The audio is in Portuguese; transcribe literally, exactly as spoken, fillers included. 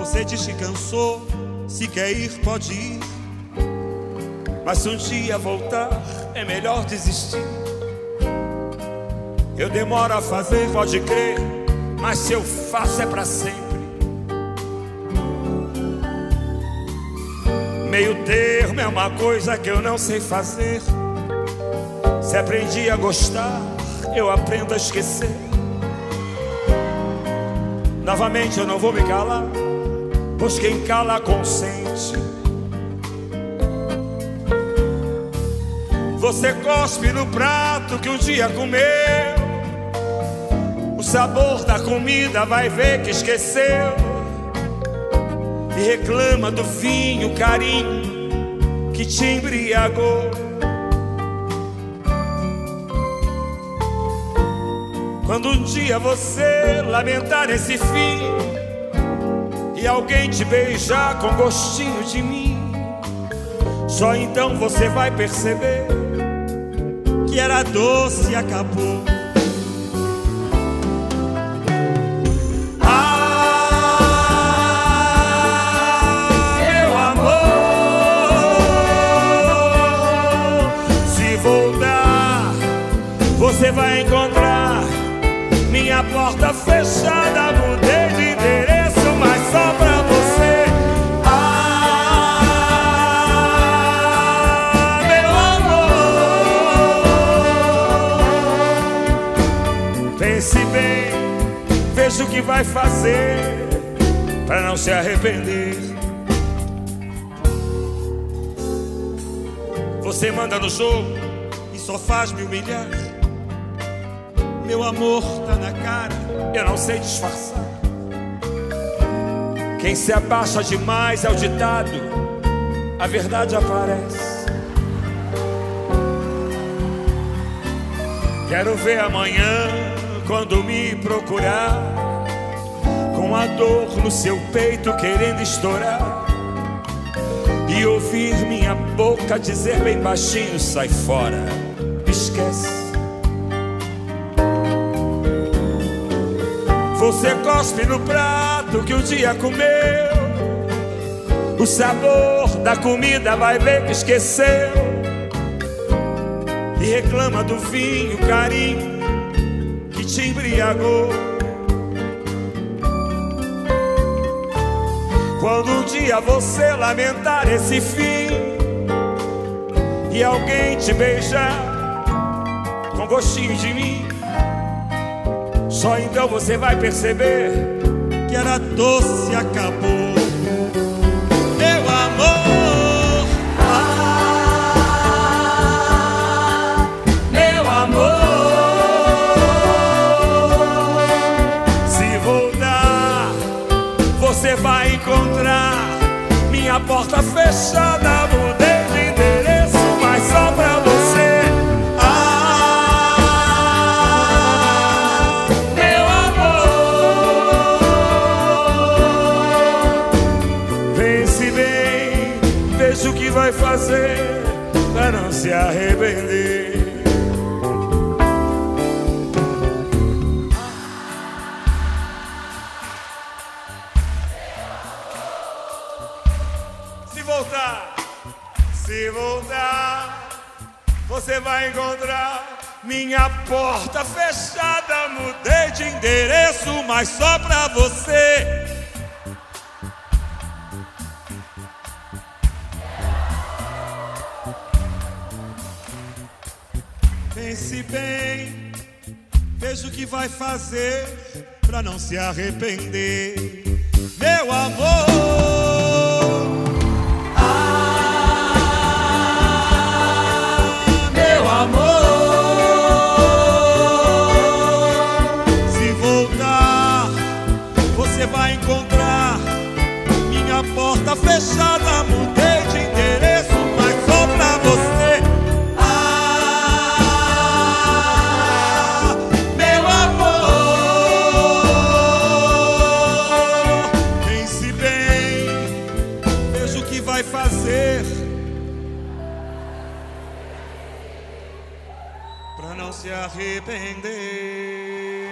Você diz que cansou, se quer ir, pode ir. Mas se um dia voltar, é melhor desistir. Eu demoro a fazer, pode crer, mas se eu faço é pra sempre. Meio termo é uma coisa que eu não sei fazer. Se aprendi a gostar, eu aprendo a esquecer. Novamente eu não vou me calar, pois quem cala consente. Você cospe no prato que um dia comeu. O sabor da comida vai ver que esqueceu. E reclama do vinho, carinho que te embriagou. Quando um dia você lamentar esse fim e alguém te beijar com gostinho de mim, só então você vai perceber que era doce e acabou. Ah, meu amor, se voltar, você vai encontrar minha porta fechada, mudei de endereço, mas só pra você. Ah, meu amor, pense bem, veja o que vai fazer pra não se arrepender. Você manda no jogo e só faz me humilhar. Meu amor tá na cara, eu não sei disfarçar. Quem se abaixa demais é o ditado, a verdade aparece. Quero ver amanhã, quando me procurar, com a dor no seu peito querendo estourar, e ouvir minha boca dizer bem baixinho: sai fora, esquece. Você cospe no prato que um dia comeu. O sabor da comida vai ver que esqueceu. E reclama do vinho, carinho que te embriagou. Quando um dia você lamentar esse fim e alguém te beijar com gostinho de mim, só então você vai perceber que era doce e acabou. Meu amor, ah, meu amor, se voltar, você vai encontrar minha porta fechada, mudei de endereço, mas só pra você. Veja o que vai fazer pra não se arrepender. Se voltar, se voltar, você vai encontrar minha porta fechada, mudei de endereço, mas só pra você. Pense bem, veja o que vai fazer pra não se arrepender. Meu amor, ah, meu amor, se voltar, você vai encontrar minha porta fechada, mudei de endereço, mas só pra você. Vai fazer pra não se arrepender.